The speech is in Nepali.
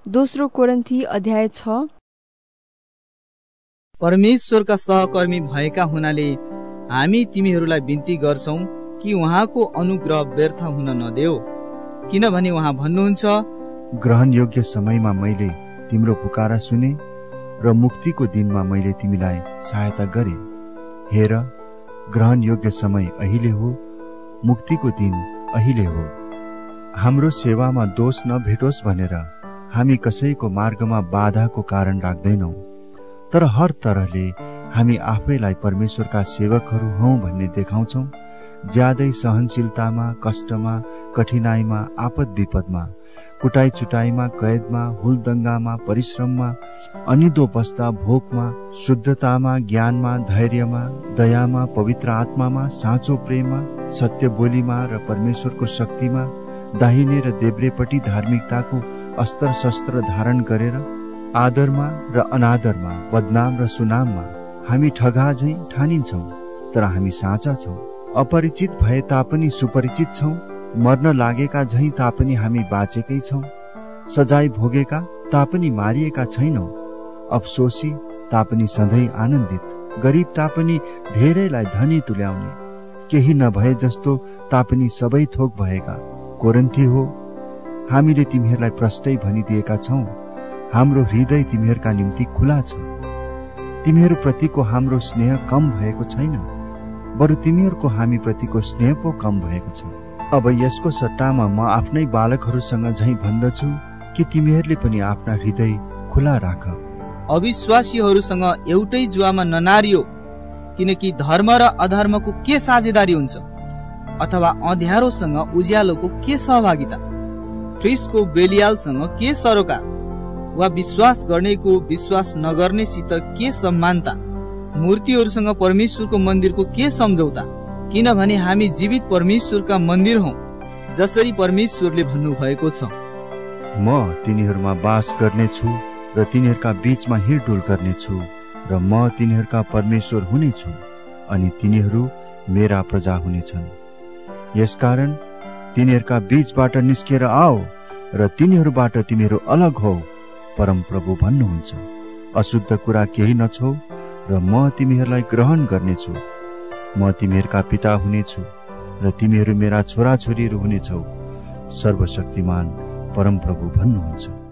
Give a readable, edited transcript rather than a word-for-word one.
दोस्रो कोरिन्थी अध्याय 6। परमेश्वरका सहकर्मी भएका हुनाले हामी तिमीहरूलाई बिन्ती गर्छौं कि उहाँको अनुग्रह व्यर्थ हुन नदेऊ, किनभने उहाँ भन्नुहुन्छ, ग्रहण योग्य समयमा मैले तिम्रो पुकारा सुने र मुक्तिको दिनमा मैले तिमीलाई सहायता गरे। हेर, ग्रहण योग्य समय अहिले हो, मुक्तिको दिन अहिले हो। हाम्रो सेवामा दोष नभेटोस् भनेर हामी कसैको मार्गमा बाधाको कारण राख्दैनौं, तर हर तरहले हामी आफैलाई परमेश्वरका सेवकहरू हौं भन्ने देखाउँछौं। ज्यादै सहनशीलतामा, कष्टमा, कठिनाइमा, आपद विपदमा, कुटाइ चुटाइमा, कैदमा, हुलदंगामा, परिश्रममा, अनिदो बस्दा, भोकमा, शुद्धतामा, ज्ञानमा, धैर्यमा, दयामा, पवित्र आत्मामा, साँचो प्रेममा, सत्य बोलीमा र परमेश्वरको शक्तिमा, दाहिने र देब्रेपट्टि धार्मिकताको अस्त्र शस्त्र धारण गरेर, आदरमा र अनादरमा, बदनाम र सुनाममा हामी ठगा झैं ठानिन्छौं, तर हामी साँचा छौं। अपरिचित भए तापनि सुपरिचित छौं, मर्न लागेका झैं तापनि हामी बाँचेकै छौं, सजाय भोगेका तापनि मारिएका छैनौं, अफसोसी तापनि सधैँ आनन्दित, गरीब तापनि धेरैलाई धनी तुल्याउने, केही नभए जस्तो तापनि सबै थोक भएका। कोरिन्थी हो, हामीले तिमीहरूलाई प्रष्टै भनिदिएका छौं, हाम्रो हृदय तिमीहरूका निम्ति खुला छ। तिमीहरू प्रतिको हाम्रो स्नेह कम भएको छैन, बरु तिमीहरूको हामी प्रतिको स्नेह पो कम भएको छ। अब यसको सट्टामा म आफ्नै बालकहरूसँग झैं भन्दछु कि तिमीहरूले पनि आफ्ना हृदय खुला राख। अविश्वासीहरूसँग एउटै जुवामा ननारियो, किनकि धर्म र अधर्मको के साझेदारी हुन्छ, अथवा अँध्यारोसँग उज्यालोको के सहभागिता, ख्रीष्टको बेलियालसँग के सरोकार, वा विश्वास गर्नेको विश्वास नगर्नेसित के समानता, मूर्तिहरूसँग परमेश्वरको मन्दिरको के सम्झौता। किनभने हामी जीवित परमेश्वरका मन्दिर हौं, जसरी परमेश्वरले भन्नु भएको छ, म तिनीहरूमा वास गर्नेछु र तिनीहरूका बीचमा हिँडडुल गर्नेछु, र म तिनीहरूका परमेश्वर हुनेछु अनि तिनीहरू मेरा प्रजा हुनेछन्। यसकारण तिनीहरूका बीचबाट निस्केर आओ र तिनीहरूबाट तिमीहरू अलग हो, परम प्रभु भन्नुहुन्छ। अशुद्ध कुरा केही नछौ र म तिमीहरूलाई ग्रहण गर्नेछु। म तिमीहरूका पिता हुनेछु र तिमीहरू मेरा छोराछोरीहरू हुनेछौ, सर्वशक्तिमान परम प्रभु भन्नुहुन्छ।